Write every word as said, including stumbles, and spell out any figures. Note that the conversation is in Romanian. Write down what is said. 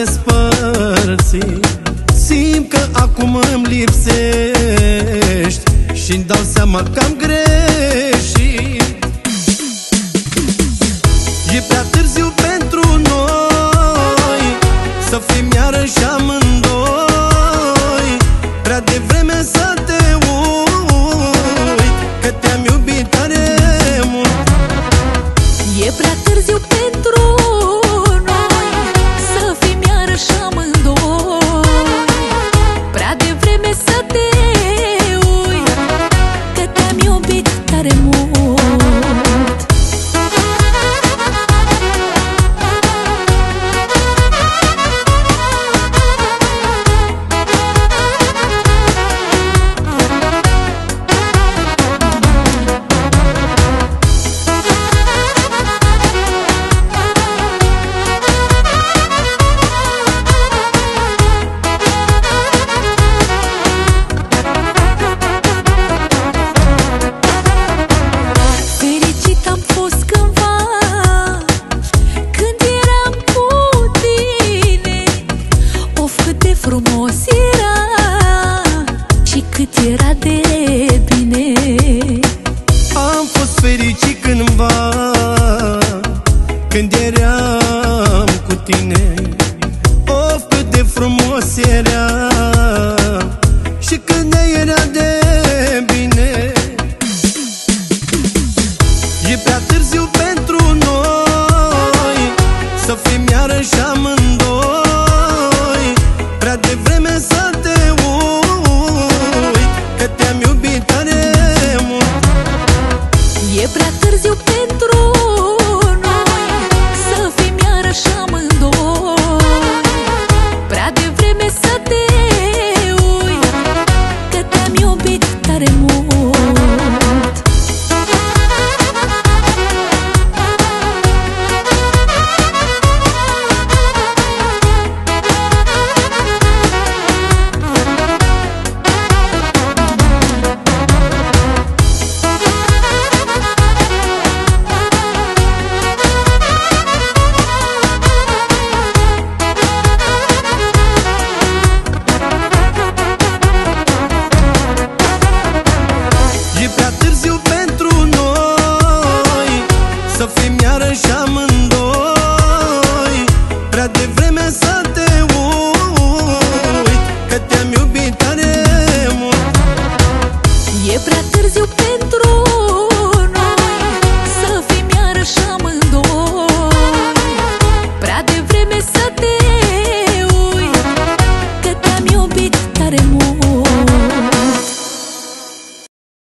despărțit. Simt că acum îmi lipsești și-mi dau seama că am greșit. E prea târziu pentru noi să fim iarăși amândoi. Prea devreme să te uit că te-am iubit tare mult. E prea târziu pentru noi să fim iarăși amândoi. Prea devreme să te uit că te-am iubit tare mult. Frumos era și cât era de bine. Am fost fericit cândva când eram cu tine. Of, cât de frumos era și când ne era de bine. E prea târziu pentru noi să fim iarăși amândoi. Prea devreme să te uit că te-am iubit tare mult. E prea târziu pentru